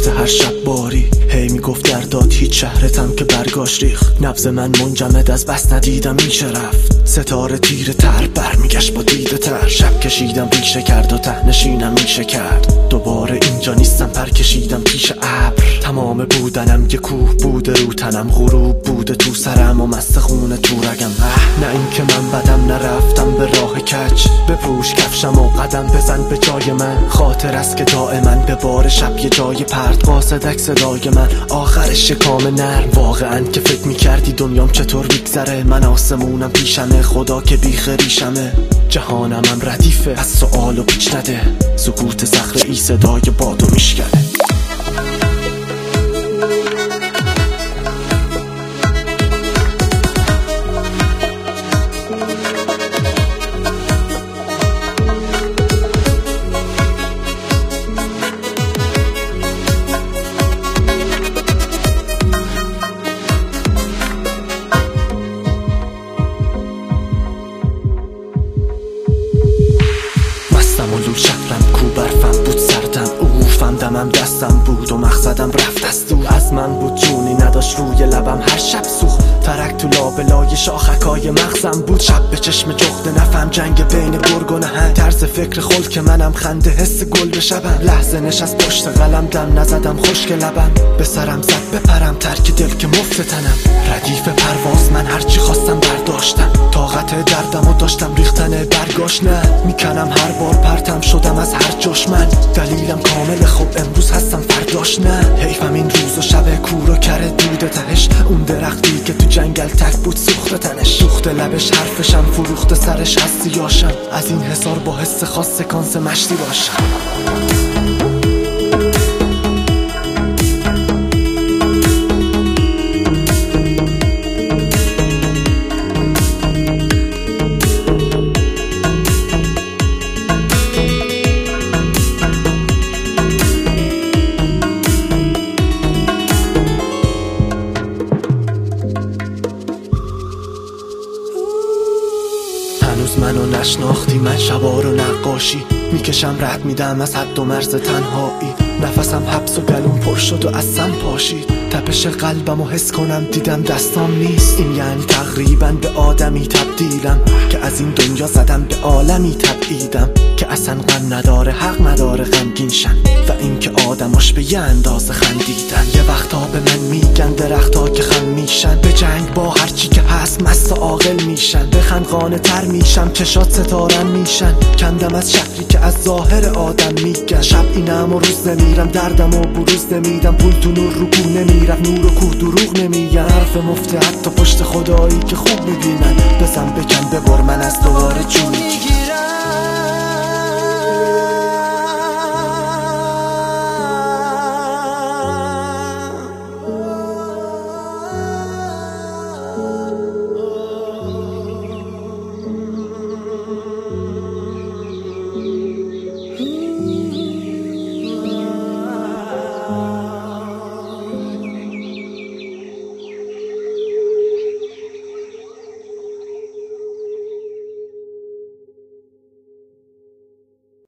پشت هر شب باری. هی میگفت درداد هیچ شهرتم که برگاش ریخت. نبض من منجمد از بس ندیدم میشه رفت. ستاره تیره تر برمیگشت با دیده تر. شب کشیدم ریشه کرد و ته نشینم میشه کرد. دوباره اینجا نیستم پر کشیدم پیش ابر. تمام بودنم یه کوه بوده رو تنم، غروب بوده تو سرم و مست خونه تو رگم. نه این که من بدم نرفتم به راه کج. بپوش کفشم و قدم بزن به جای من. خاطر است که دائما به بار شب یه جای پرت قاصدک صدای من. آخر شکام نرم واقعا که فکر میکردی دنیام چطور میگذره. من آسمونم پیشمه، خدا که بیخ ریشمه. جهانم هم ردیفه از سؤال و پیچ نده. سکوت صخره ای صدای بادو میشکنه. شهرم کو برفم بود سردم، اوفم دمم دستم بود و مقصدم رفت از دور. از من بود جونی نداشت روی لبم هر شب سوخت. ترک تو لابلای شاخکای مغزم بود. شب به چشم جغد نفهم جنگ بین گرگ و نهنگ. طرز فکر خلق که منم خنده حس گل به شبم. لحظه نشست پشت قلم دم نزدم خشک لبم. به سرم زد بپرم ترک دل که مفت تنم. ردیف پرواز من هرچی خواستم برداشتم. طاقت دردم و داشتم ریختن برگاش نه. میکنم هر بار پرتم شدم از هر جاش من. دلیلم کامل خوب امروز هستم فرداش نه. حیفم این روز و شب کور و کره دود تهش. اون درختی که تو جنگل تک بود سوخت تنش. سوخت لبش حرفشم فروخت سرش هستی یاشم. از این حسار با حس خاص سکانس مشتی باشم. هنوز منو نشناختی، من شبا رو نقاشی میکشم رد میدم از حد و مرز تنهایی. نفسم حبس و گلوم پر شد و از سم پاشید. تپش قلبم و حس کنم دیدم دستام نیست. این یعنی تقریبا به آدمی تبدیلم که از این دنیا زدم به عالمی تبعیدم که اصلا غم نداره حق نداره غمگین شن. و اینکه آدماش به یه اندازه خندیدن. یه وقتا به من میگن درختا که خم میشن. به جنگ با هرچی که هست مست و عاقل میشن. به خندقانه تر میشم چشات ستارم میشن. کندم از شهری که از ظاهر آدم میگن. شب اینم و روز نمیرم دردم و بروز نمیدم. پول تو نور رو کو نمیرفت نور و کوه دروغ نمیگن. حرف مفته حتی پشت خدایی که خوب میبینن. بزن بکن ببر من از دوباره جون میگی.